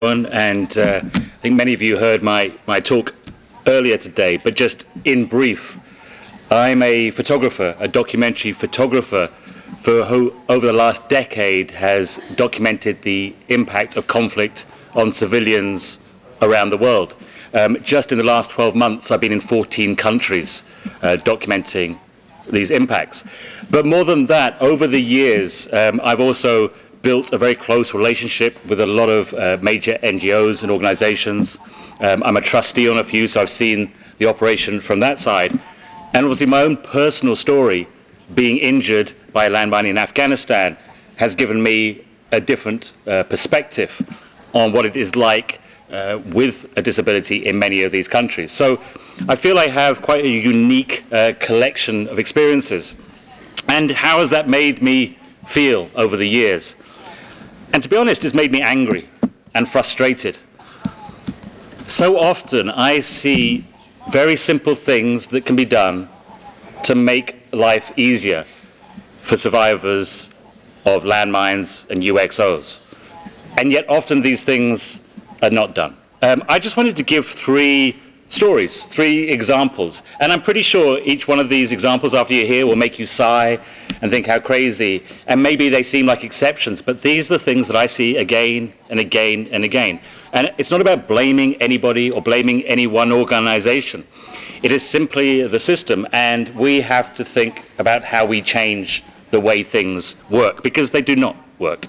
And I think many of you heard my talk earlier today, but just in brief, I'm a photographer, a documentary photographer who over the last decade has documented the impact of conflict on civilians around the world. Just in the last 12 months, I've been in 14 countries documenting these impacts. But more than that, over the years, I've also built a very close relationship with a lot of major NGOs and organizations. I'm a trustee on a few, so I've seen the operation from that side. And obviously my own personal story, being injured by a landmine in Afghanistan, has given me a different perspective on what it is like with a disability in many of these countries. So I feel I have quite a unique collection of experiences. And how has that made me feel over the years? And to be honest, it's made me angry and frustrated. So often I see very simple things that can be done to make life easier for survivors of landmines and UXOs. And yet often these things are not done. I just wanted to give three stories, three examples. And I'm pretty sure each one of these examples after you hear will make you sigh and think how crazy. And maybe they seem like exceptions, but these are the things that I see again and again and again. And it's not about blaming anybody or blaming any one organization. It is simply the system, and we have to think about how we change the way things work, because they do not work.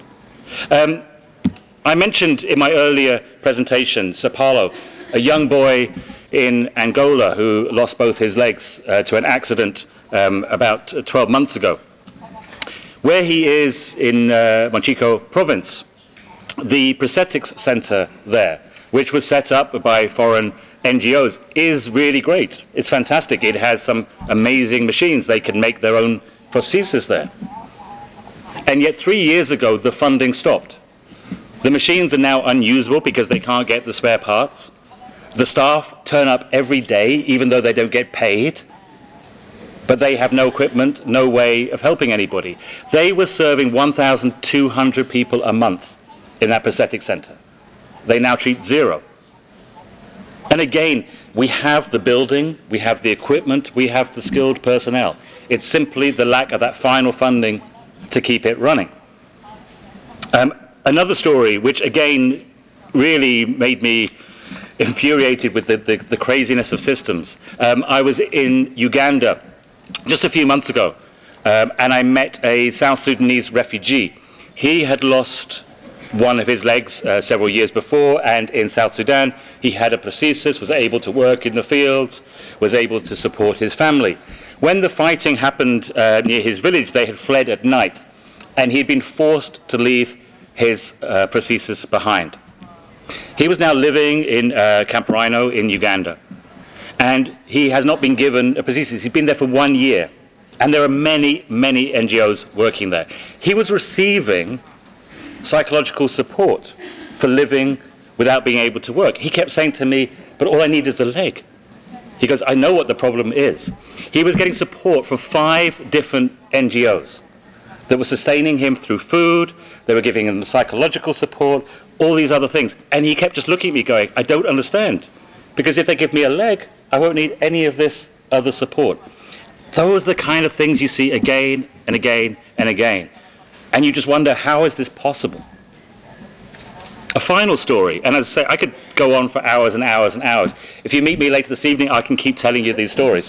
I mentioned in my earlier presentation Sao Paulo, a young boy in Angola who lost both his legs to an accident about 12 months ago. Where he is in Monchico province, the prosthetics center there, which was set up by foreign NGOs, is really great. It's fantastic. It has some amazing machines. They can make their own prosthesis there. And yet 3 years ago, the funding stopped. The machines are now unusable because they can't get the spare parts. The staff turn up every day, even though they don't get paid. But they have no equipment, no way of helping anybody. They were serving 1,200 people a month in that prosthetic center. They now treat 0. And again, we have the building, we have the equipment, we have the skilled personnel. It's simply the lack of that final funding to keep it running. Another story, which again really made me infuriated with the craziness of systems. I was in Uganda just a few months ago, and I met a South Sudanese refugee. He had lost one of his legs several years before, and in South Sudan he had a prosthesis, was able to work in the fields, was able to support his family. When the fighting happened near his village, they had fled at night, and he'd been forced to leave his prosthesis behind. He was now living in Camp Rhino in Uganda, and he has not been given a prosthesis. He's been there for 1 year, and there are many, many NGOs working there. He was receiving psychological support for living without being able to work. He kept saying to me, but all I need is the leg. He goes, I know what the problem is. He was getting support from 5 different NGOs that were sustaining him through food, they were giving him psychological support, all these other things. And he kept just looking at me going, I don't understand. Because if they give me a leg, I won't need any of this other support. Those are the kind of things you see again and again and again. And you just wonder, how is this possible? A final story, and as I say, I could go on for hours and hours and hours. If you meet me later this evening, I can keep telling you these stories.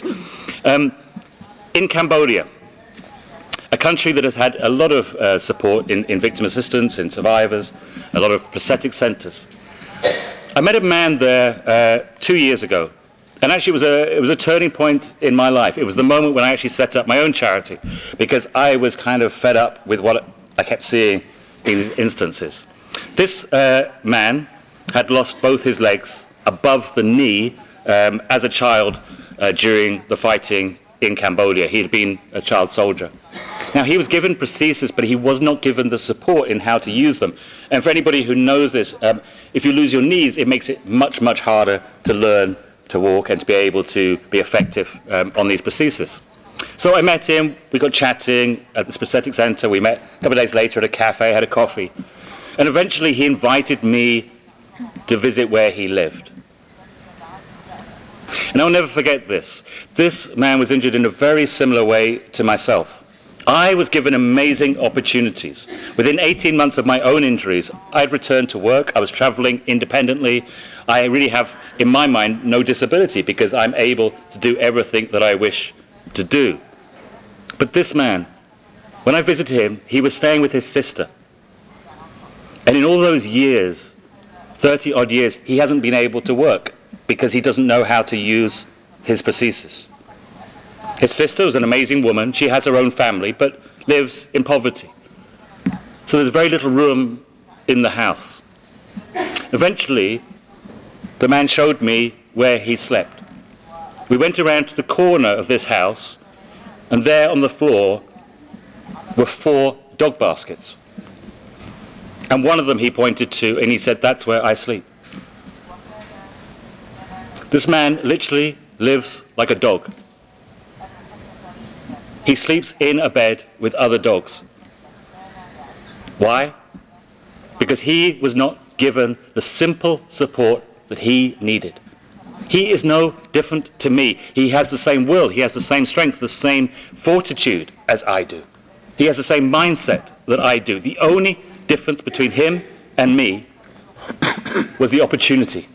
In Cambodia, a country that has had a lot of support in victim assistance, in survivors, a lot of prosthetic centers. I met a man there 2 years ago, and actually it was a turning point in my life. It was the moment when I actually set up my own charity, because I was kind of fed up with what I kept seeing in these instances. This man had lost both his legs above the knee as a child during the fighting in Cambodia. He had been a child soldier. Now, he was given prosthesis, but he was not given the support in how to use them. And for anybody who knows this, if you lose your knees, it makes it much, much harder to learn to walk and to be able to be effective on these prostheses. So I met him, we got chatting at this prosthetic center, we met a couple of days later at a cafe, had a coffee. And eventually he invited me to visit where he lived. And I'll never forget this. This man was injured in a very similar way to myself. I was given amazing opportunities. Within 18 months of my own injuries, I'd returned to work, I was traveling independently. I really have, in my mind, no disability because I'm able to do everything that I wish to do. But this man, when I visited him, he was staying with his sister. And in all those years, 30 odd years, he hasn't been able to work because he doesn't know how to use his prosthesis. His sister was an amazing woman. She has her own family, but lives in poverty. So there's very little room in the house. Eventually, the man showed me where he slept. We went around to the corner of this house, and there on the floor were 4 dog baskets. And one of them he pointed to, and he said, "That's where I sleep." This man literally lives like a dog. He sleeps in a bed with other dogs. Why? Because he was not given the simple support that he needed. He is no different to me. He has the same will, he has the same strength, the same fortitude as I do. He has the same mindset that I do. The only difference between him and me was the opportunity,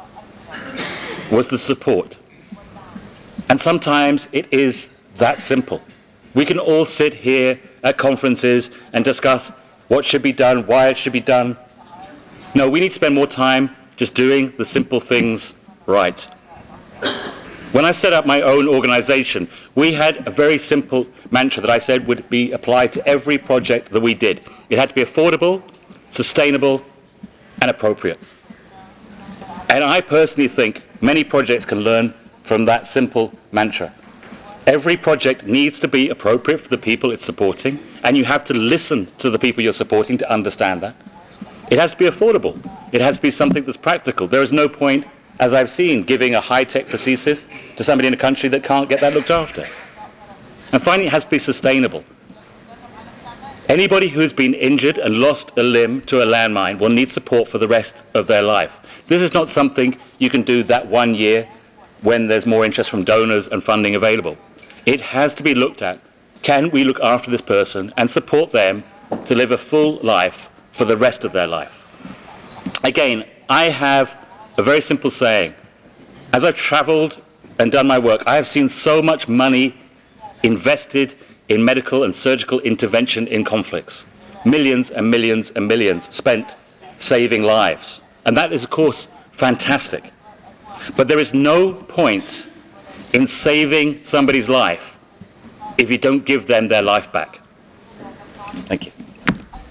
was the support. And sometimes it is that simple. We can all sit here at conferences and discuss what should be done, why it should be done. No, we need to spend more time just doing the simple things right. When I set up my own organization, we had a very simple mantra that I said would be applied to every project that we did. It had to be affordable, sustainable, and appropriate. And I personally think many projects can learn from that simple mantra. Every project needs to be appropriate for the people it's supporting, and you have to listen to the people you're supporting to understand that. It has to be affordable. It has to be something that's practical. There is no point, as I've seen, giving a high-tech prosthesis to somebody in a country that can't get that looked after. And finally, it has to be sustainable. Anybody who's been injured and lost a limb to a landmine will need support for the rest of their life. This is not something you can do that one year when there's more interest from donors and funding available. It has to be looked at. Can we look after this person and support them to live a full life for the rest of their life? Again, I have a very simple saying. As I've traveled and done my work, I have seen so much money invested in medical and surgical intervention in conflicts. Millions and millions and millions spent saving lives. And that is, of course, fantastic. But there is no point in saving somebody's life if you don't give them their life back. Thank you.